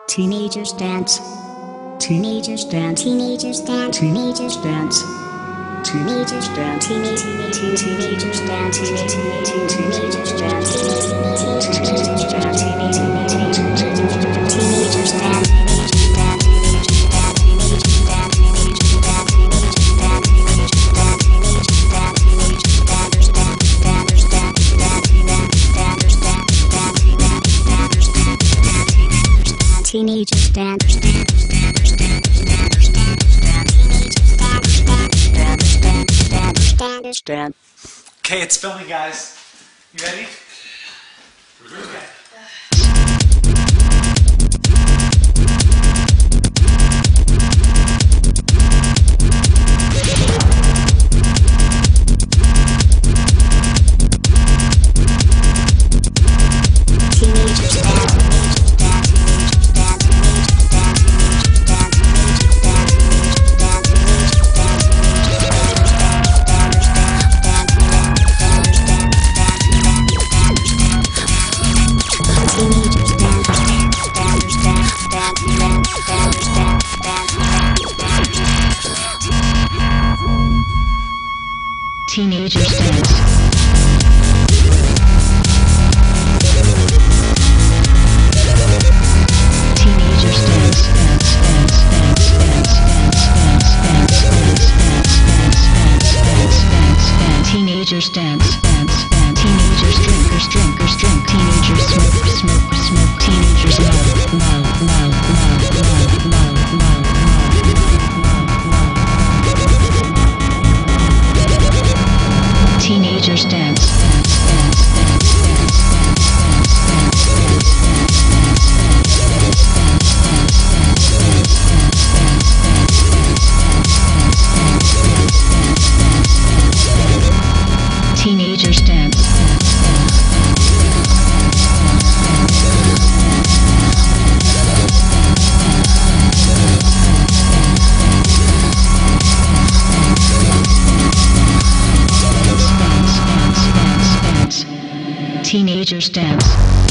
Teenagers dance. Teenagers dance. Teenagers dance. Teenagers dance. Teenagers dance. Teenagers dance. Teenagers dance. Teenagers dance. Teenagers dance. Teenagers dance. Teenagers dance. Okay, it's filming, guys. You ready? Okay. Teenagers dance. Teenagers dance. Teenagers dance. Teenagers drinkers drink. Teenagers smoke. Teenagers love. Teenagers dance. Teenagers dance. Teenagers dance.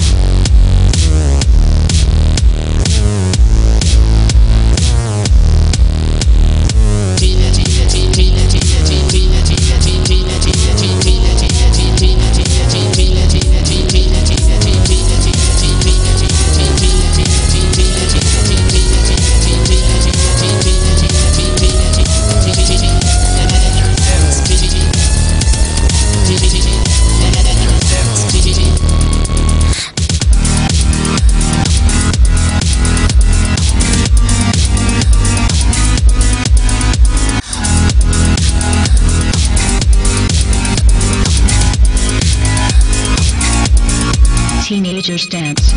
Teenagers dance.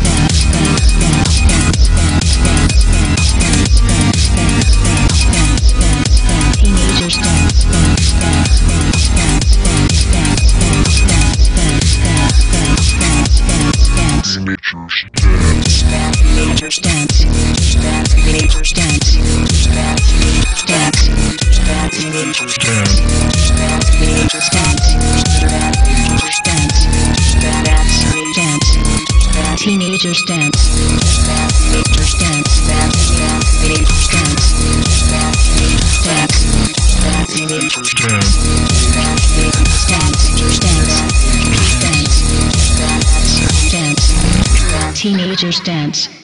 Teenagers dance. Teenagers dance. Teenagers dance. Teenagers dance.